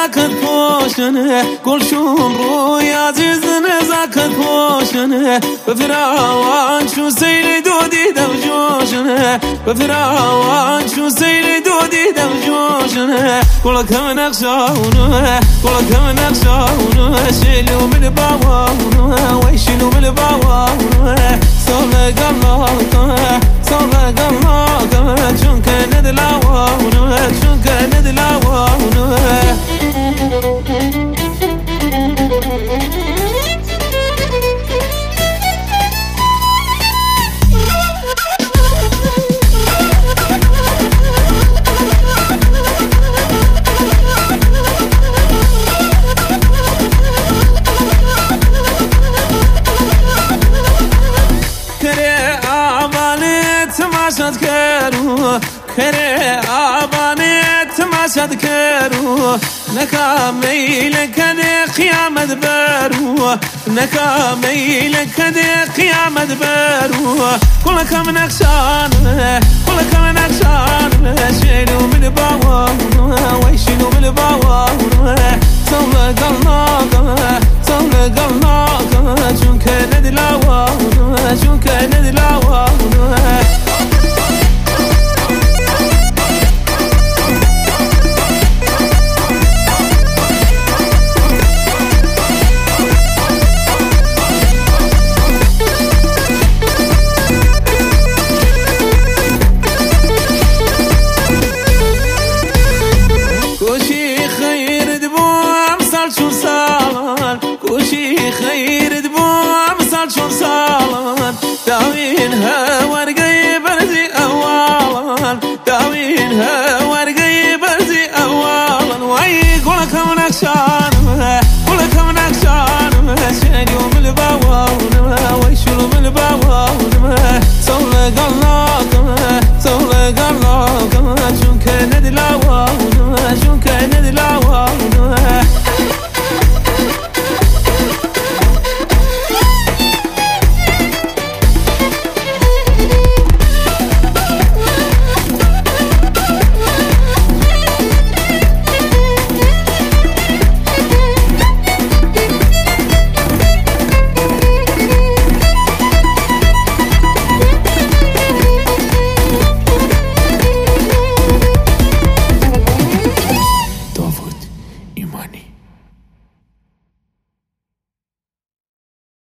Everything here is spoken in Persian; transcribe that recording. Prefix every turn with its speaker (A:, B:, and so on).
A: نزاكت پوشنه گلشون روی عزیز نزاكت پوشنه بفراوان شو سیل دودی دم جوشنه بفراوان شو سیل دودی دم جوشنه كلك من اخشاونه كلك من اخشاونه شيلوا من باوونه ويشيلوا من باوونه صولك الله صولك الله شون كان ندلاوونه شون كان ندلاوونه تماشات كرو كري آباني تماشات كرو نكامي لكني قيامة برو نكامي لكني قيامة برو كلك من أخشان كلك من